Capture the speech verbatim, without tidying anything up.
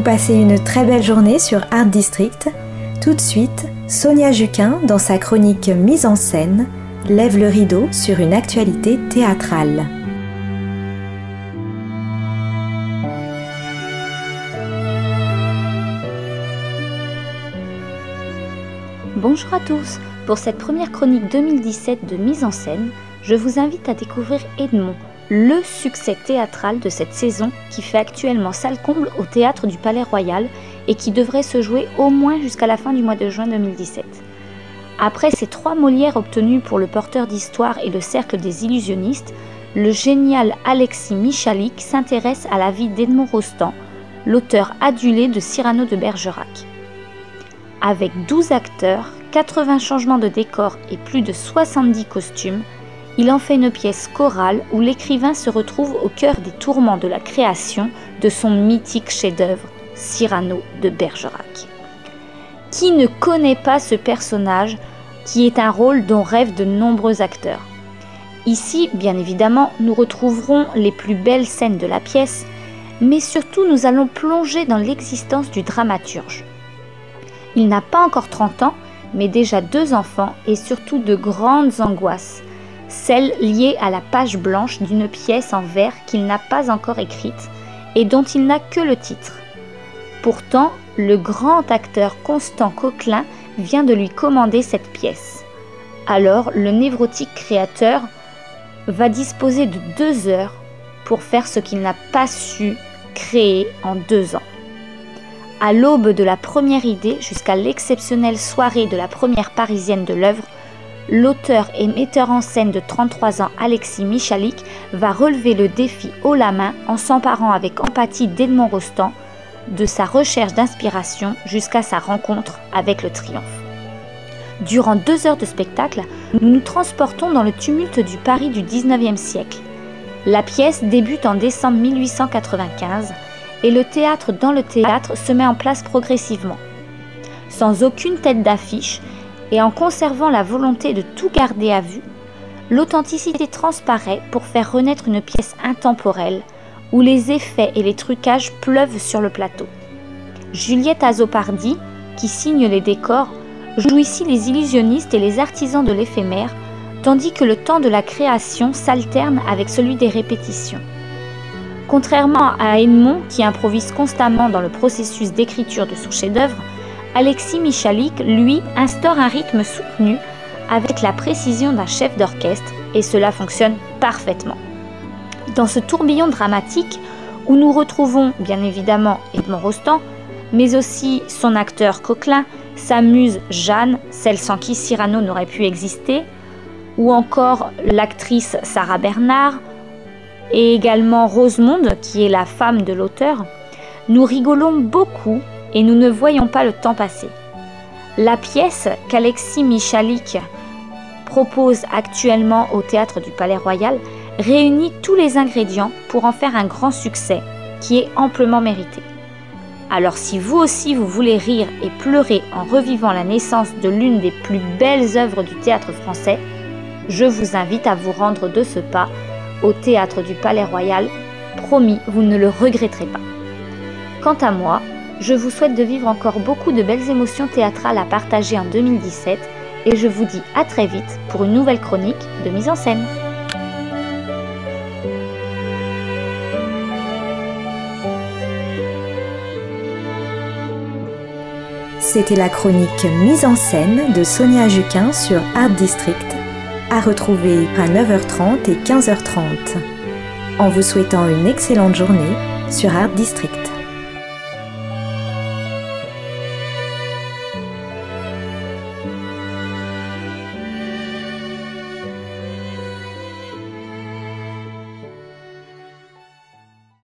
Vous passez une très belle journée sur Art District. Tout de suite, Sonia Juquin, dans sa chronique Mise en scène, lève le rideau sur une actualité théâtrale. Bonjour à tous. Pour cette première chronique deux mille dix-sept de Mise en scène, je vous invite à découvrir Edmond, le succès théâtral de cette saison qui fait actuellement salle comble au Théâtre du Palais Royal et qui devrait se jouer au moins jusqu'à la fin du mois de juin deux mille dix-sept. Après ses trois Molières obtenus pour Le Porteur d'Histoire et Le Cercle des Illusionnistes, le génial Alexis Michalik s'intéresse à la vie d'Edmond Rostand, l'auteur adulé de Cyrano de Bergerac. Avec douze acteurs, quatre-vingts changements de décor et plus de soixante-dix costumes, il en fait une pièce chorale où l'écrivain se retrouve au cœur des tourments de la création de son mythique chef-d'œuvre, Cyrano de Bergerac. Qui ne connaît pas ce personnage qui est un rôle dont rêvent de nombreux acteurs? Ici, bien évidemment, nous retrouverons les plus belles scènes de la pièce, mais surtout nous allons plonger dans l'existence du dramaturge. Il n'a pas encore trente ans, mais déjà deux enfants et surtout de grandes angoisses, celles liées à la page blanche d'une pièce en vers qu'il n'a pas encore écrite et dont il n'a que le titre. Pourtant, le grand acteur Constant Coquelin vient de lui commander cette pièce. Alors, le névrotique créateur va disposer de deux heures pour faire ce qu'il n'a pas su créer en deux ans. À l'aube de la première idée jusqu'à l'exceptionnelle soirée de la première parisienne de l'œuvre, l'auteur et metteur en scène de trente-trois ans Alexis Michalik va relever le défi haut la main en s'emparant avec empathie d'Edmond Rostand, de sa recherche d'inspiration jusqu'à sa rencontre avec le triomphe. Durant deux heures de spectacle, nous nous transportons dans le tumulte du Paris du dix-neuvième siècle. La pièce débute en décembre mille huit cent quatre-vingt-quinze et le théâtre dans le théâtre se met en place progressivement. Sans aucune tête d'affiche et en conservant la volonté de tout garder à vue, l'authenticité transparaît pour faire renaître une pièce intemporelle où les effets et les trucages pleuvent sur le plateau. Juliette Azopardi, qui signe les décors, joue ici les illusionnistes et les artisans de l'éphémère, tandis que le temps de la création s'alterne avec celui des répétitions. Contrairement à Edmond, qui improvise constamment dans le processus d'écriture de son chef-d'œuvre, Alexis Michalik, lui, instaure un rythme soutenu avec la précision d'un chef d'orchestre et cela fonctionne parfaitement. Dans ce tourbillon dramatique où nous retrouvons bien évidemment Edmond Rostand, mais aussi son acteur Coquelin, sa muse Jeanne, celle sans qui Cyrano n'aurait pu exister, ou encore l'actrice Sarah Bernard, et également Rosemonde, qui est la femme de l'auteur, nous rigolons beaucoup et nous ne voyons pas le temps passer. La pièce qu'Alexis Michalik propose actuellement au Théâtre du Palais Royal réunit tous les ingrédients pour en faire un grand succès qui est amplement mérité. Alors si vous aussi vous voulez rire et pleurer en revivant la naissance de l'une des plus belles œuvres du théâtre français, je vous invite à vous rendre de ce pas au Théâtre du Palais Royal. Promis, vous ne le regretterez pas. Quant à moi, je vous souhaite de vivre encore beaucoup de belles émotions théâtrales à partager en deux mille dix-sept et je vous dis à très vite pour une nouvelle chronique de Mise en scène. C'était la chronique Mise en scène de Sonia Juquin sur Art District, à retrouver à neuf heures trente et quinze heures trente. En vous souhaitant une excellente journée sur Art District.